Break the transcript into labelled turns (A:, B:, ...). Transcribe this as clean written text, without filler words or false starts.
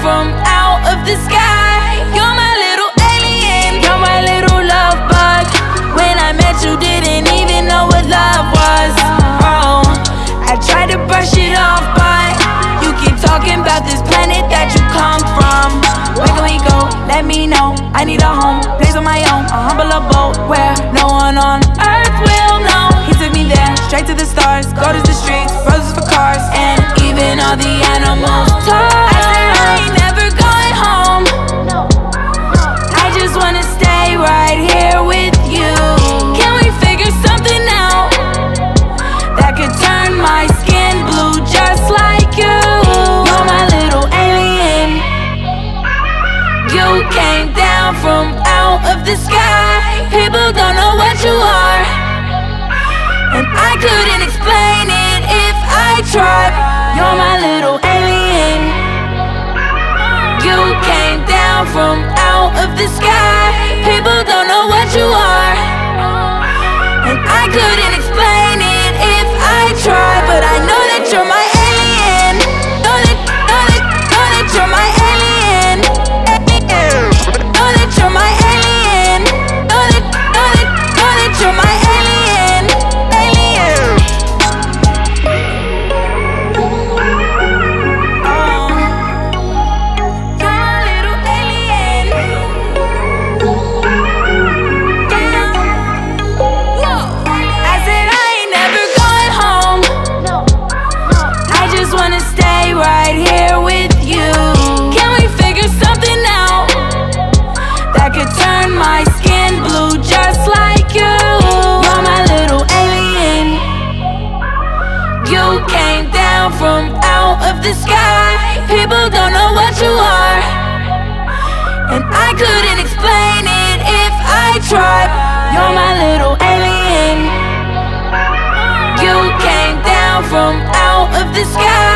A: from out of the sky. You're my little alien, you're my little love bug. When I met you, didn't even know what love was. Oh, I tried to brush it off, but you keep talking about this planet that you come from. Where can we go? Let me know. I need a home, place on my own, a humble abode where no one on earth will know. He took me there, straight to the stars, go to the streets, roses for cars, and even all the animals talk. I said I ain't never going home. I just wanna stay right here with you. Can we figure something out that could turn my skin blue just like you? You're my little alien. You came down from out of the sky. People don't know what you are, and I couldn't explain it if I tried. You're my little alien. You came down from out of the sky. People don't know what you are, and I couldn't explain it if I tried. But I know that you're my alien. Know that you're my alien. Know that you're my alien. Know that you're my alien. Right here with you. Can we figure something out that could turn my skin blue just like you? You're my little alien. You came down from out of the sky. People don't know what you are, and I couldn't explain it if I tried. You're my little alien. You came down from out of the sky.